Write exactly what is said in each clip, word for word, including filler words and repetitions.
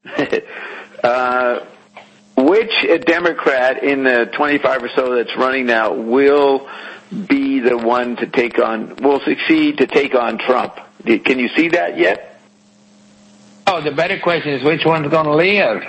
uh, which Democrat in the twenty-five or so that's running now will be the one to take on, will succeed to take on Trump? Can you see that yet? Oh, the better question is which one's going to live?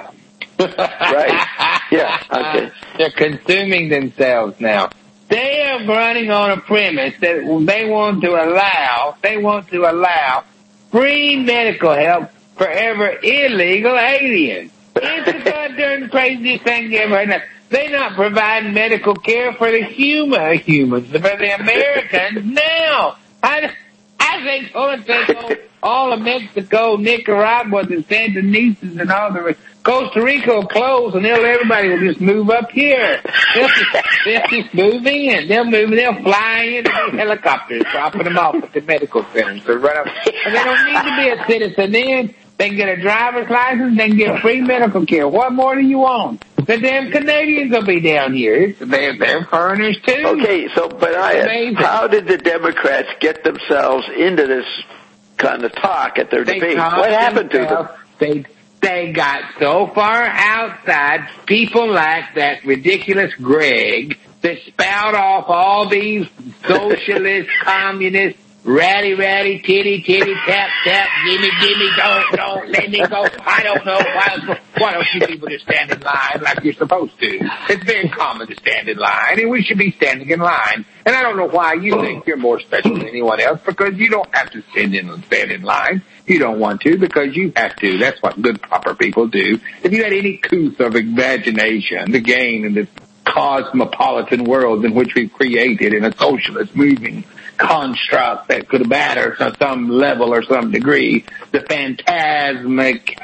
Right. Yeah. Okay. They're consuming themselves now. They are running on a premise that they want to allow, they want to allow free medical help for ever illegal aliens. It's the goddamn craziest thing you ever heard. They're not providing medical care for the human humans, for the Americans now. I, I think going to take all, all of Mexico, Nicaragua, and Sandinistas, and all the Costa Rica will close, and they'll everybody will just move up here. They'll just, they'll just move in. They'll move. They'll fly in in helicopters, dropping them off at the medical centers. So right up, and they don't need to be a citizen. Then they can get a driver's license. They can get free medical care. What more do you want? The damn Canadians will be down here. It's, they're, they're foreigners too. Okay, so but I, how did the Democrats get themselves into this kind of talk at their they debate? What happened to them? They they got so far outside. People like that ridiculous Greg that spout off all these socialist, communist, ratty, ratty, titty, titty, tap, tap, gimme, gimme, don't, don't, let me go. I don't know. Why, why don't you people just stand in line like you're supposed to? It's very common to stand in line, and we should be standing in line. And I don't know why you think you're more special than anyone else, because you don't have to stand in and stand in line. You don't want to because you have to. That's what good, proper people do. If you had any couth of imagination to gain in this cosmopolitan world in which we've created in a socialist moving construct that could matter to some level or some degree, the phantasmic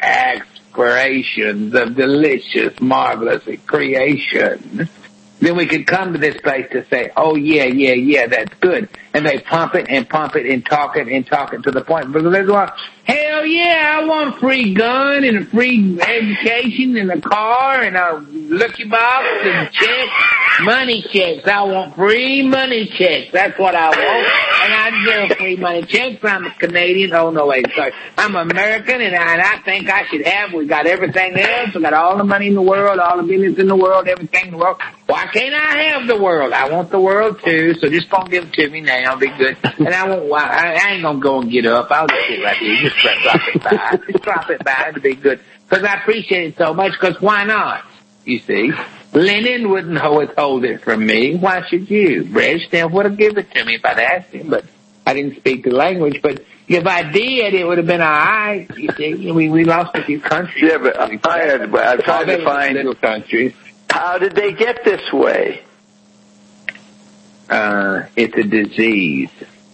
aspirations of delicious, marvelous creation, then we could come to this place to say, oh, yeah, yeah, yeah, that's good. And they pump it and pump it and talk it and talk it to the point. Because they go, hell yeah, I want a free gun and a free education and a car and a lucky box and checks, money checks. I want free money checks. That's what I want. And I give free money checks. I'm a Canadian. Oh, no, wait, sorry. I'm American, and I, and I think I should have. We got everything else. We got all the money in the world, all the business in the world, everything in the world. Why can't I have the world? I want the world, too, so just don't give it to me now. Be good. And I won't, I, I ain't gonna go and get up. I'll just sit right here. Just drop it by. Just drop it by. It'll be good. Because I appreciate it so much, because why not? You see? Lenin wouldn't withhold it from me. Why should you? Brezhnev would have given it to me if I'd asked him, but I didn't speak the language. But if I did, it would have been all right. You see? We, we lost a few countries. Yeah, but I had, I'm trying to find little countries. How did they get this way? Uh, it's a disease.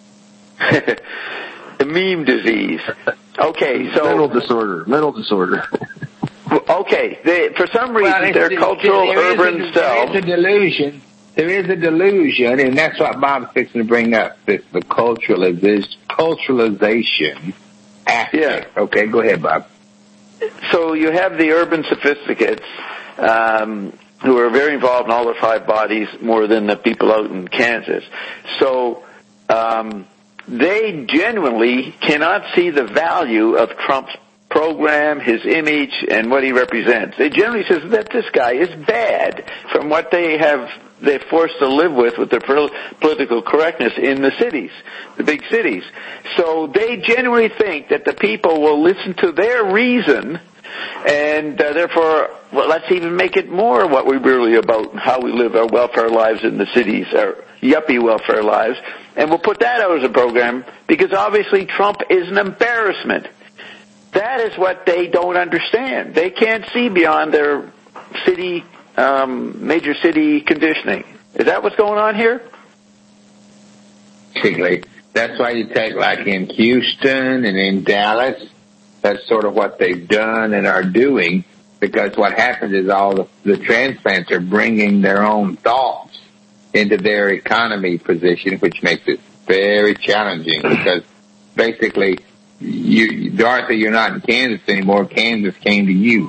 The meme disease. Okay, so mental disorder. Mental disorder. Okay, they, for some reason, well, their cultural urban a, self. There is a delusion. There is a delusion, and that's what Bob's fixing to bring up. This, the culturalization, culturalization aspect. Yeah. Okay, go ahead, Bob. So you have the urban sophisticates. Um, who are very involved in all the five bodies more than the people out in Kansas. So um, they genuinely cannot see the value of Trump's program, his image, and what he represents. They generally say that this guy is bad from what they have they're forced to live with with their political correctness in the cities, the big cities. So they genuinely think that the people will listen to their reason, and uh, therefore, well, let's even make it more what we're really about, how we live our welfare lives in the cities, our yuppie welfare lives, and we'll put that out as a program, because obviously Trump is an embarrassment. That is what they don't understand. They can't see beyond their city, um, major city conditioning. Is that what's going on here? Basically, that's why you take, like in Houston and in Dallas, that's sort of what they've done and are doing, because what happens is all the, the transplants are bringing their own thoughts into their economy position, which makes it very challenging, because basically, you, Dorothy, you're not in Kansas anymore. Kansas came to you.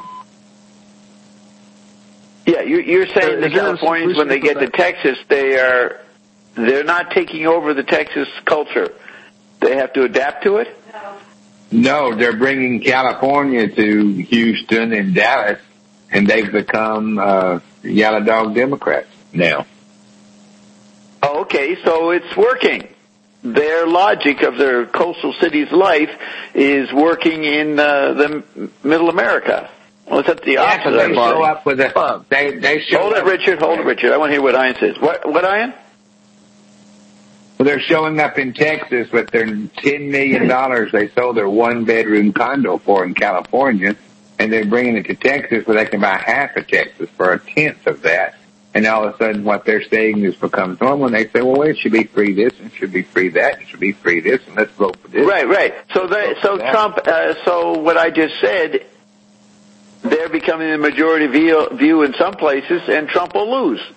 Yeah, you, you're saying the Californians, when they get to Texas, they are, they're not taking over the Texas culture. They have to adapt to it? No, they're bringing California to Houston and Dallas, and they've become uh, yellow dog Democrats now. Oh, okay, so it's working. Their logic of their coastal cities' life is working in uh, the Middle America. Well, it's at the opposite. Yeah, they show up with a. They they show. Hold it, Richard. Hold it, Richard. I want to hear what Ian says. What, what Ian? Well, they're showing up in Texas with their ten million dollars they sold their one-bedroom condo for in California, and they're bringing it to Texas where they can buy half of Texas for a tenth of that. And all of a sudden what they're saying is becomes normal, and they say, well, it should be free this, and it should be free that, it should be free this, and let's vote for this. Right, right. So, they, so Trump, uh, so what I just said, they're becoming the majority view, view in some places, and Trump will lose.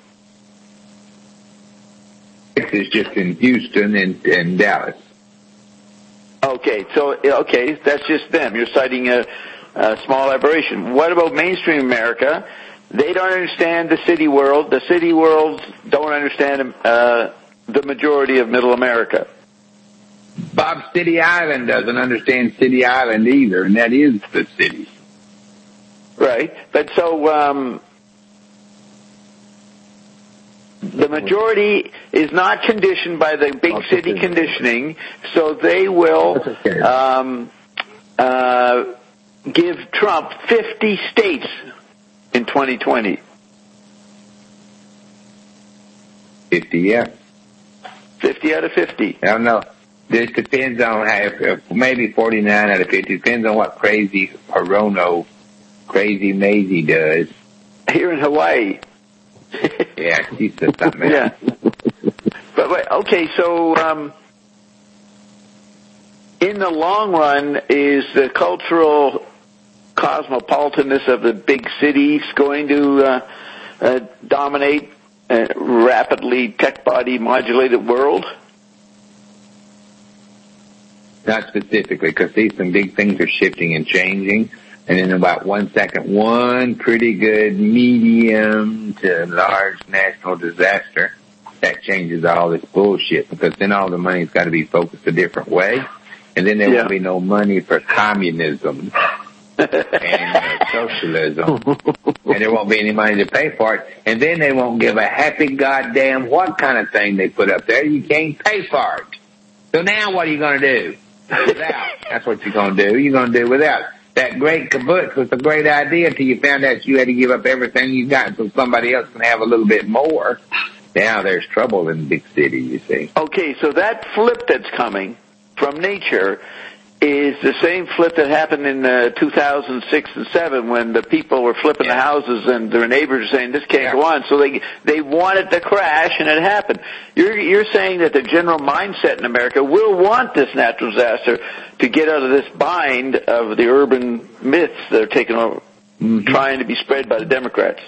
Texas just in Houston and, and Dallas. Okay, so, okay, that's just them. You're citing a, a small aberration. What about mainstream America? They don't understand the city world. The city worlds don't understand uh, the majority of Middle America. Bob City Island doesn't understand City Island either, and that is the city. Right, but so um, the majority is not conditioned by the big city conditioning, so they will um, uh, give Trump fifty states in twenty twenty. fifty, yeah. fifty out of fifty. I don't know. This depends on how, if, maybe forty-nine out of fifty. Depends on what crazy Hirono, crazy Maisie does. Here in Hawaii. Yeah, she said something. Yeah. But, but okay, so um, in the long run, is the cultural cosmopolitanness of the big cities going to uh, uh, dominate a rapidly tech body modulated world? Not specifically, because these some big things are shifting and changing, and in about one second, one pretty good medium to large national disaster, that changes all this bullshit, because then all the money's got to be focused a different way, and then there yeah. won't be no money for communism and uh, socialism, and there won't be any money to pay for it, and then they won't give a happy goddamn what kind of thing they put up there. You can't pay for it. So now what are you going to do? Without. That's what you're going to do. You're going to do without. That great kibbutz was a great idea until you found out you had to give up everything you got so somebody else can have a little bit more. Now there's trouble in the big city, you see. Okay, so that flip that's coming from nature is the same flip that happened in uh, two thousand six and seven when the people were flipping yeah. the houses and their neighbors were saying this can't yeah. go on. So they they wanted to crash, and it happened. You're you're saying that the general mindset in America will want this natural disaster to get out of this bind of the urban myths that are taking over, mm-hmm. trying to be spread by the Democrats.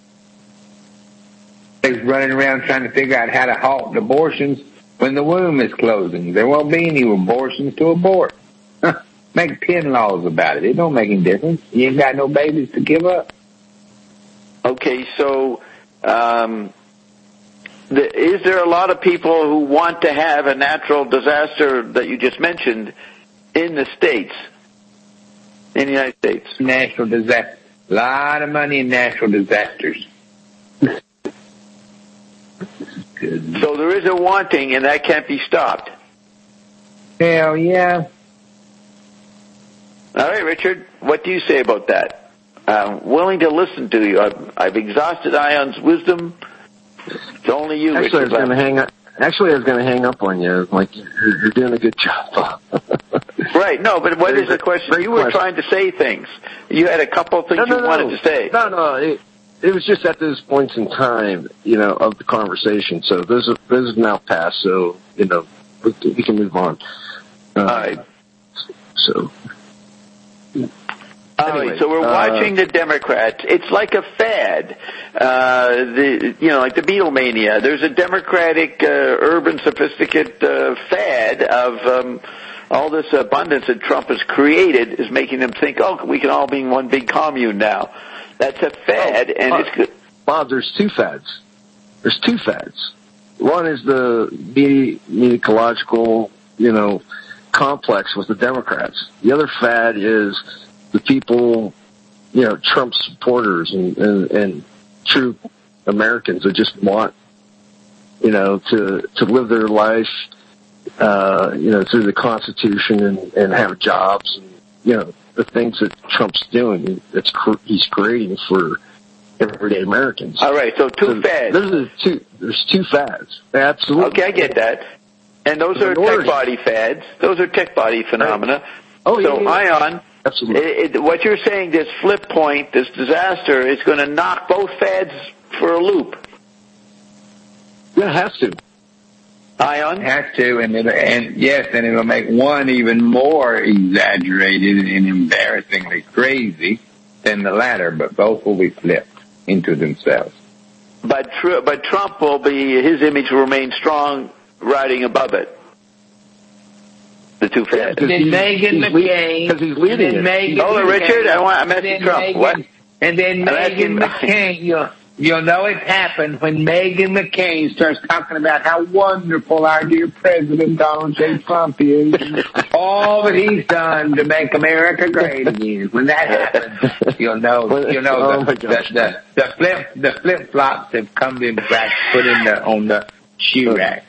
They're running around trying to figure out how to halt abortions when the womb is closing. There won't be any abortions to abort. Make pen laws about it. It don't make any difference. You ain't got no babies to give up. Okay, so um, the, is there a lot of people who want to have a natural disaster that you just mentioned in the States, in the United States? Natural disaster. A lot of money in natural disasters. Good. So there is a wanting, and that can't be stopped. Hell yeah. All right, Richard, what do you say about that? I'm willing to listen to you. I've, I've exhausted Ion's wisdom. It's only you, Actually, Richard. I was going to hang up. Actually, I was going to hang up on you. Like, you're, you're doing a good job. Right. No, but what Very is the good, question? You were question. trying to say things. You had a couple of things no, no, you no. wanted to say. No, no. It, it was just at those points in time, you know, of the conversation. So those are, those have now passed. So, you know, we, we can move on. Uh, All right. So. All Anyway, right, so we're uh, watching the Democrats. It's like a fad, uh, the you know, like the Beatlemania. There's a Democratic, uh, urban, sophisticate uh, fad of um, all this abundance that Trump has created is making them think, oh, we can all be in one big commune now. That's a fad, oh, and uh, it's good. Bob, there's two fads. There's two fads. One is the me- ecological, you know, complex with the Democrats. The other fad is the people, you know, Trump supporters and, and, and true Americans that just want, you know, to, to live their life, uh, you know, through the Constitution and, and have jobs and, you know, the things that Trump's doing. It's, he's creating for everyday Americans. All right, so two so fads. There's two, there's two fads. Absolutely. Okay, I get that. And those are tech body fads. Those are tech body phenomena. Right. Oh, so, yeah, yeah. Ion, absolutely. It, it, what you're saying, this flip point, this disaster, is going to knock both fads for a loop. Yeah, it has to. Ion? Has to, and, it, and yes, and it'll make one even more exaggerated and embarrassingly crazy than the latter, but both will be flipped into themselves. But, tr- but Trump will be, his image will remain strong, riding above it. The two fads. Yeah, And then Meghan McCain. Because he's leading it. Meghan Hold on, Richard. I want, I'm asking Trump. Meghan, What? And then I'm asking- Meghan McCain, you'll, you'll know it's happened when Meghan McCain starts talking about how wonderful our dear President Donald J. Trump is, and all that he's done to make America great again. When that happens, you'll know, you'll know Oh, the, my the, gosh. the, the flip, the flip flops have come in back, put in the, on the shoe rack.